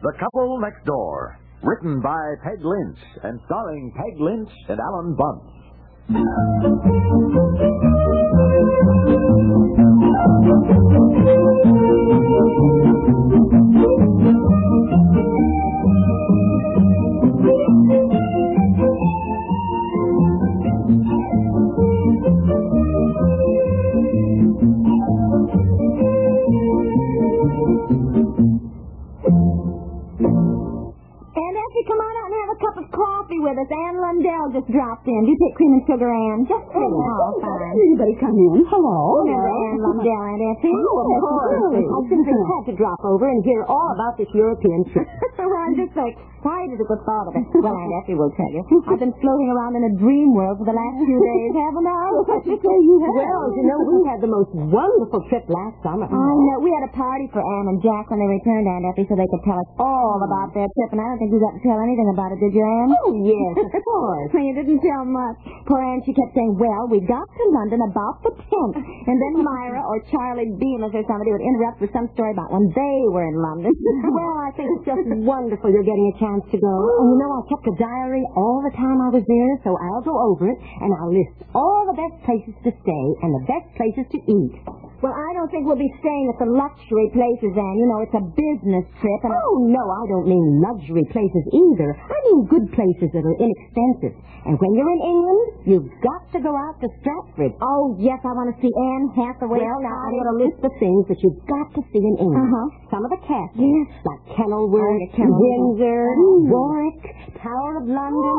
The Couple Next Door. Written by Peg Lynch and starring Peg Lynch and Alan Bunce. With us. Ann Lundell just dropped in. Do you take cream and sugar, Ann? Just fine. Anybody come in? Hello. Remember Ann Lundell, Aunt Effie? Oh, of course. I simply had to drop over and hear all about this European trip. Well, I'm just so excited at the thought of it. Well, Aunt Effie will tell you. I've been floating around in a dream world for the last few days, haven't I? Well, you know, we had the most wonderful trip last summer. I know. We had a party for Ann and Jack when they returned, Aunt Effie, so they could tell us all about their trip, and I don't think you got to tell anything about it, did you, Ann? Oh, yes, of course. Well, you didn't tell much. Poor Ann, she kept saying, well, we got to London about the 10th. And then Myra or Charlie Bemis or somebody would interrupt with some story about when they were in London. Well, I think it's just wonderful you're getting a chance to go. And you know, I kept a diary all the time I was there, so I'll go over it, and I'll list all the best places to stay and the best places to eat. Well, I don't think we'll be staying at the luxury places, Ann. You know, it's a business trip. And oh, no, I don't mean luxury places either. I mean good places that are inexpensive. And when you're in England, you've got to go out to Stratford. Oh, yes, I want to see Anne Hathaway. Well, now, I'm going to list the things that you've got to see in England. Some of the castles, yes, like Kenilworth, Windsor, Warwick, Tower of London.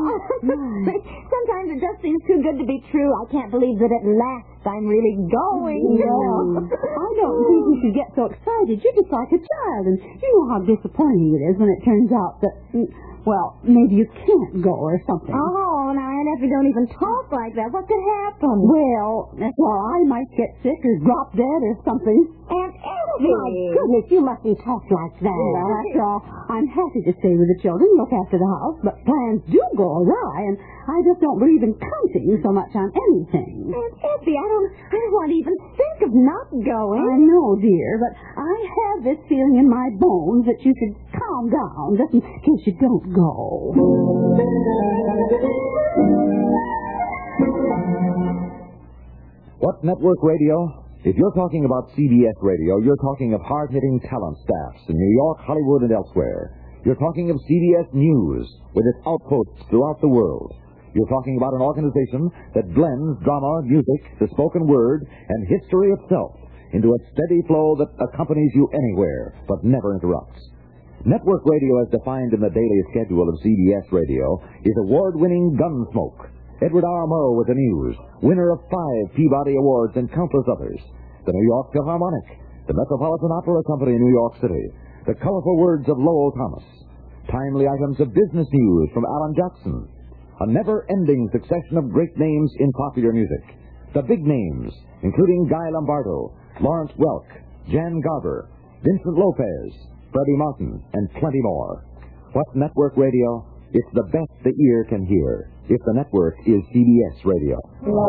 Sometimes it just seems too good to be true. I can't believe that at last I'm really going. Well, I don't think you should get so excited. You're just like a child, and you know how disappointing it is when it turns out that, well, maybe you can't go or something. Oh, now, Aunt Effie, don't even talk like that. What could happen? Well, I might get sick or drop dead or something. Aunt Effie! My goodness, you mustn't talk like that. Well, after all, I'm happy to stay with the children, look after the house, but plans do go awry, and I just don't believe in counting so much on anything. Aunt Effie, I don't want to even think of not going. I know, dear, but I have this feeling in my bones that you should calm down just in case you don't go. What network radio? If you're talking about CBS Radio, you're talking of hard-hitting talent staffs in New York, Hollywood, and elsewhere. You're talking of CBS News with its outposts throughout the world. You're talking about an organization that blends drama, music, the spoken word, and history itself into a steady flow that accompanies you anywhere but never interrupts. Network radio, as defined in the daily schedule of CBS Radio, is award-winning Gunsmoke. Edward R. Murrow with the news, winner of 5 Peabody Awards and countless others. The New York Philharmonic, the Metropolitan Opera Company in New York City, the colorful words of Lowell Thomas, timely items of business news from Alan Jackson, a never-ending succession of great names in popular music. The big names, including Guy Lombardo, Lawrence Welk, Jan Garber, Vincent Lopez, Freddie Martin, and plenty more. What's network radio? It's the best the ear can hear, if the network is CBS Radio.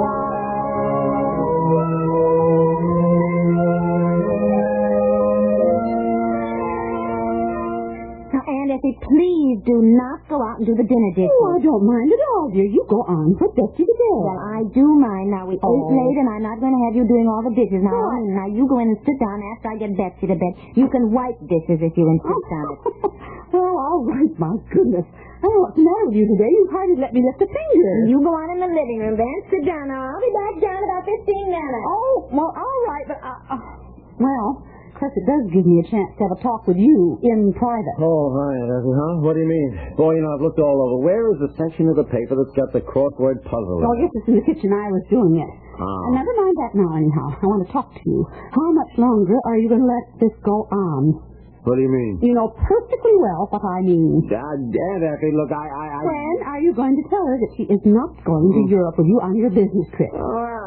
Now, Aunt Effie, please do not go out and do the dinner dishes. Oh, I don't mind at all, dear. You go on. Put Betsy to bed. Well, I do mind. Now, we ate late, and I'm not going to have you doing all the dishes. Now, you go in and sit down after I get Betsy to bed. You can wipe dishes if you insist on it. Well, all right, my goodness. Oh, what's the matter with you today? You hardly let me lift a finger. You go on in the living room, then. Sit down. Now, I'll be back down in about 15 minutes. Oh, well, all right, but, well, of course, it does give me a chance to have a talk with you in private. Oh, hi, Effie, huh? What do you mean? Boy, you know, I've looked all over. Where is the section of the paper that's got the crossword puzzle? Oh, yes, it's in the kitchen. I was doing it. Never mind that now, anyhow. I want to talk to you. How much longer are you going to let this go on? What do you mean? You know perfectly well what I mean. Dad, Effie, look, I... When are you going to tell her that she is not going to Europe with you on your business trip? Well,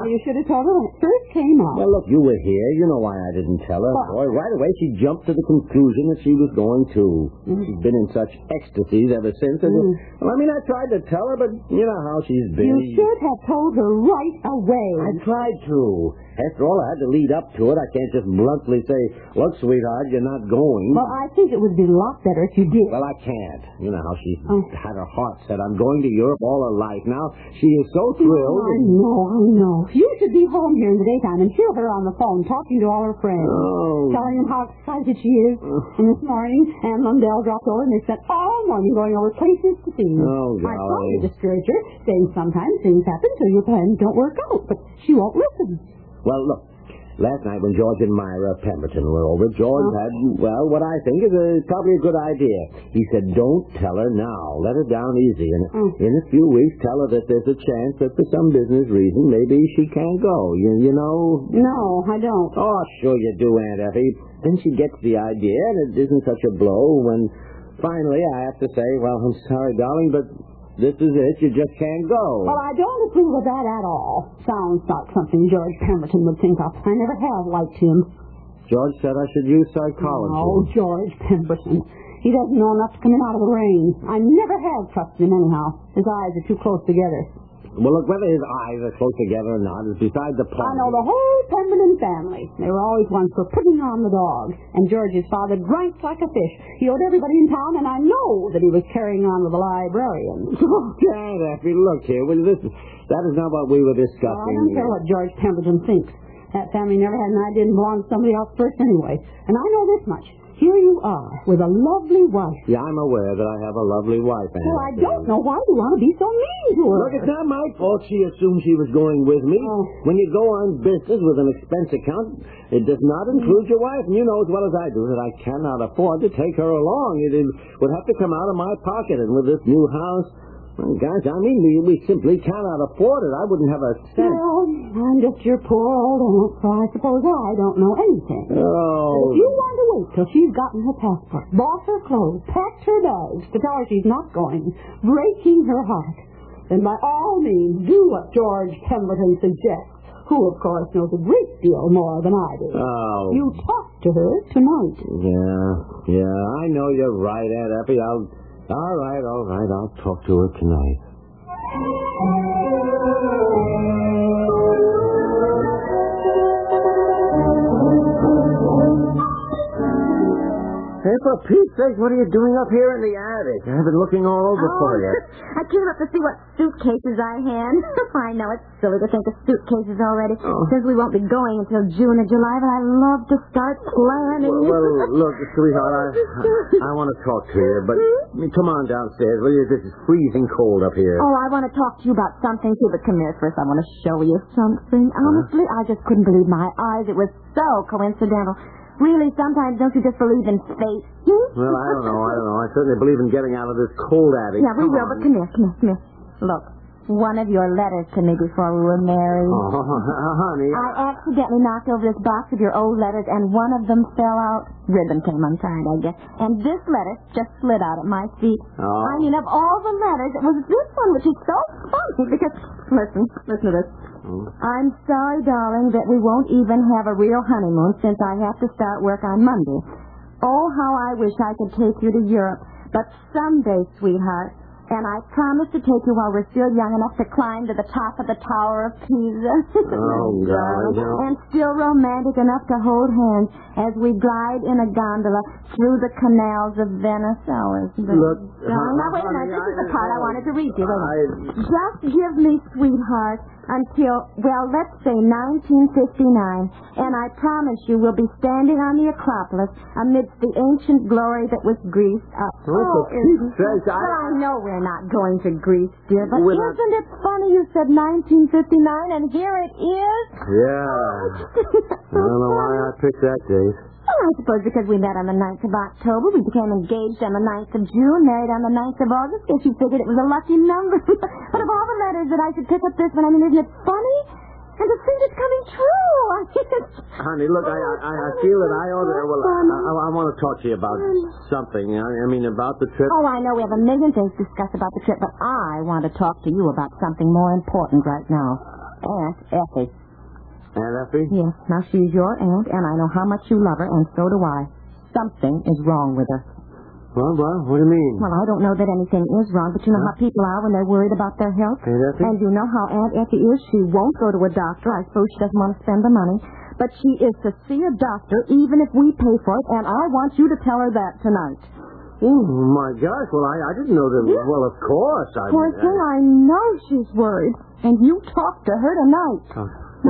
You should have told her when it first came up. Well, look, you were here. You know why I didn't tell her. Boy, right away she jumped to the conclusion that she was going to. She's been in such ecstasies ever since. And, well, I mean, I tried to tell her, but you know how she's been. You should have told her right away. I tried to. After all, I had to lead up to it. I can't just bluntly say, look, sweetheart, you're not going. Well, I think it would be a lot better if you did. Well, I can't. You know how she's had her heart set on going to Europe all her life. Now, she is so thrilled. I know. You should be home here in the daytime and hear her on the phone talking to all her friends. Oh. Telling them how excited she is. And this morning, Ann Lundell dropped over and they spent all morning going over places to see. Oh, I tried golly. to discourage her, saying sometimes things happen so your plans don't work out. But she won't listen. Well, look, last night when George and Myra Pemberton were over, George had, well, what I think is probably a good idea. He said, don't tell her now. Let her down easy. And in a few weeks, tell her that there's a chance that for some business reason, maybe she can't go. You know? No, I don't. Oh, sure you do, Aunt Effie. Then she gets the idea, and it isn't such a blow when finally I have to say, well, I'm sorry, darling, but this is it. You just can't go. Well, I don't approve of that at all. Sounds like something George Pemberton would think of. I never have liked him. George said I should use psychology. Oh, George Pemberton. He doesn't know enough to come in out of the rain. I never have trusted him anyhow. His eyes are too close together. Well, look, whether his eyes are close together or not is beside the point. I know the whole Pemberton family. They were always ones for putting on the dog. And George's father drank like a fish. He owed everybody in town, and I know that he was carrying on with the librarian. Oh, Aunt Effie, look here. Well, that is not what we were discussing. Well, I don't care what George Pemberton thinks. That family never had an idea it belonged to somebody else first anyway. And I know this much. Here you are, with a lovely wife. Yeah, I'm aware that I have a lovely wife, Aunt Well, I Effie. don't know why you want to be so mean to her. Look, it's not my fault she assumed she was going with me. Oh. When you go on business with an expense account, it does not include your wife. And you know as well as I do that I cannot afford to take her along. It would have to come out of my pocket. And with this new house, well, gosh, I mean, we simply cannot afford it. I wouldn't have a cent. Well, I'm just your poor old aunt, so I suppose I don't know anything. Oh. But if you want to wait till she's gotten her passport, bought her clothes, packed her bags to tell her she's not going, breaking her heart, then by all means do what George Pemberton suggests, who, of course, knows a great deal more than I do. Oh. You talk to her tonight. Yeah, I know you're right, Aunt Effie. All right, I'll talk to her tonight. Hey, for Pete's sake, what are you doing up here in the attic? I've been looking all over for you. I came up to see what suitcases I had. I know it's silly to think of suitcases already, since we won't be going until June or July, but I love to start planning. Well, look, sweetheart, I want to talk to you, but come on downstairs, will you? This is freezing cold up here. Oh, I want to talk to you about something, too, but come here first. I want to show you something. Honestly, I just couldn't believe my eyes. It was so coincidental. Really, sometimes don't you just believe in fate? Well, I don't know. I certainly believe in getting out of this cold attic. Yeah, we will, but come here. Look, one of your letters to me before we were married. Oh, honey. I accidentally knocked over this box of your old letters, and one of them fell out. Ribbon came untied, I guess. And this letter just slid out at my feet. Oh. I mean, of all the letters, it was this one which is so funny because, listen to this. I'm sorry, darling, that we won't even have a real honeymoon since I have to start work on Monday. Oh, how I wish I could take you to Europe. But someday, sweetheart, and I promise to take you while we're still young enough to climb to the top of the Tower of Pisa. Oh, God. And still romantic enough to hold hands as we glide in a gondola through the canals of Venice. Look, now, wait a minute. This is the part I wanted to read you. Just give me, sweetheart, until, well, let's say 1959, and I promise you we'll be standing on the Acropolis amidst the ancient glory that was Greece. for Pete's sake, Well, I know we're not going to Greece, dear, but We're not- isn't it funny you said 1959, and here it is? Yeah. I don't know why I picked that date. Well, I suppose because we met on the 9th of October, we became engaged on the 9th of June, married on the 9th of August. Guess you figured it was a lucky number. But of all the letters that I should pick up this one, I mean, isn't it funny? And to think it's coming true. Honey, look, I feel that I ought to... Well, I want to talk to you about something. I mean, about the trip. Oh, I know we have a million things to discuss about the trip, but I want to talk to you about something more important right now. Aunt Effie. Aunt Effie? Yes. Now, she's your aunt, and I know how much you love her, and so do I. Something is wrong with her. Well, what do you mean? Well, I don't know that anything is wrong, but you know how people are when they're worried about their health? Aunt Effie? And you know how Aunt Effie is. She won't go to a doctor. I suppose she doesn't want to spend the money. But she is to see a doctor even if we pay for it, and I want you to tell her that tonight. Oh, my gosh. Well, I didn't know that. Yeah. Well, of course. Poor thing, I know she's worried. And you talked to her tonight. Oh.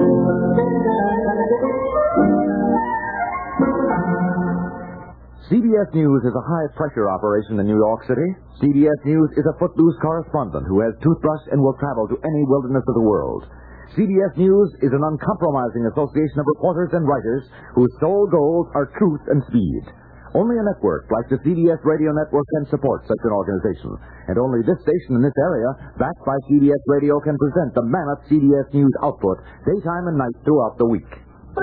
CBS News is a high-pressure operation in New York City. CBS News is a footloose correspondent who has toothbrush and will travel to any wilderness of the world. CBS News is an uncompromising association of reporters and writers whose sole goals are truth and speed. Only a network like the CBS Radio Network can support such an organization. And only this station in this area, backed by CBS Radio, can present the mammoth CBS News output daytime and night throughout the week.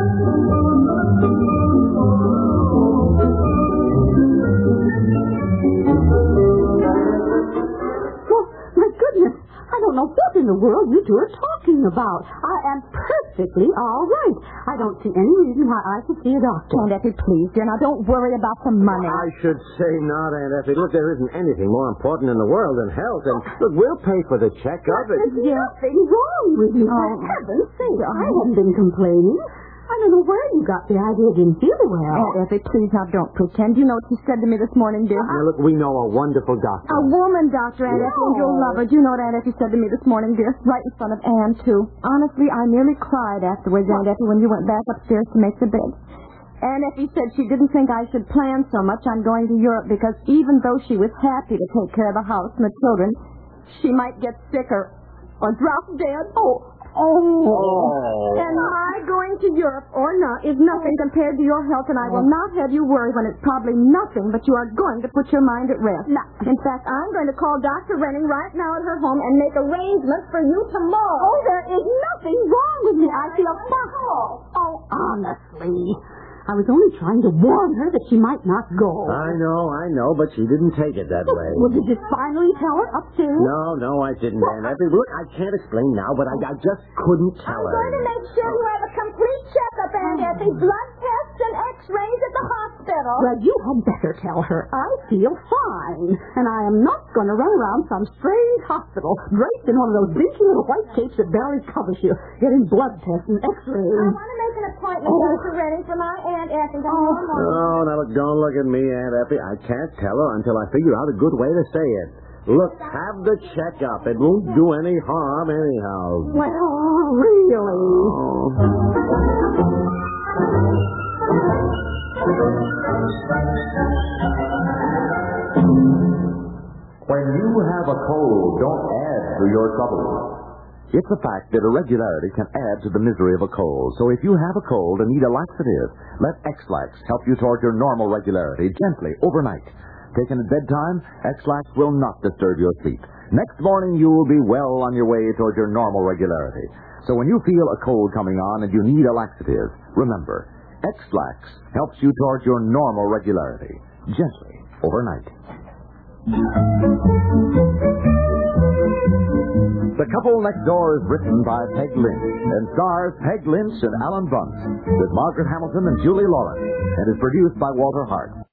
My goodness, I don't know what in the world you two are talking about. I am perfectly all right. I don't see any reason why I should see a doctor. Aunt Effie, please, dear. Now, don't worry about the money. I should say not, Aunt Effie. Look, there isn't anything more important in the world than health. And, look, we'll pay for the checkup. There's nothing wrong with you. For heaven's sake, I haven't been complaining. I don't know where you got the idea you didn't feel well. Aunt Effie, please, now don't pretend. You know what she said to me this morning, dear? Now, look, we know a wonderful doctor. A woman doctor, Aunt Effie, and you'll love her. Do you know what Aunt Effie said to me this morning, dear? Right in front of Anne, too. Honestly, I nearly cried afterwards, Aunt Effie, when you went back upstairs to make the bed. Aunt Effie said she didn't think I should plan so much on going to Europe because even though she was happy to take care of the house and the children, she might get sicker or drop dead. And my going to Europe or not is nothing compared to your health, and I will not have you worry when it's probably nothing, but you are going to put your mind at rest. In fact, I'm going to call Dr. Renning right now at her home and make arrangements for you tomorrow. Oh, there is nothing wrong with me. I feel fine. Oh, honestly. I was only trying to warn her that she might not go. I know, but she didn't take it that way. Well, did you finally tell her upstairs? No, I didn't, Aunt Effie. Look, I can't explain now, but I just couldn't tell her. I'm going to make sure you have a complete checkup, Aunt Effie. Blood tests and x-rays at the hospital. Well, you had better tell her. I feel fine, and I am not going to run around some strange hospital draped in one of those dinky little white capes that barely covers you, getting blood tests and x-rays. I want to make an appointment, Dr. Renning, for my Aunt Effie tomorrow morning. Oh, now look, don't look at me, Aunt Effie. I can't tell her until I figure out a good way to say it. Look, have the checkup. It won't do any harm anyhow. Well, really? When you have a cold, don't add to your troubles. It's a fact that irregularity can add to the misery of a cold. So if you have a cold and need a laxative, let X-Lax help you toward your normal regularity gently overnight. Taken at bedtime, X-Lax will not disturb your sleep. Next morning, you will be well on your way toward your normal regularity. So when you feel a cold coming on and you need a laxative, remember, X-Lax helps you toward your normal regularity gently overnight. The Couple Next Door is written by Peg Lynch and stars Peg Lynch and Alan Bunce with Margaret Hamilton and Julie Lawrence and is produced by Walter Hart.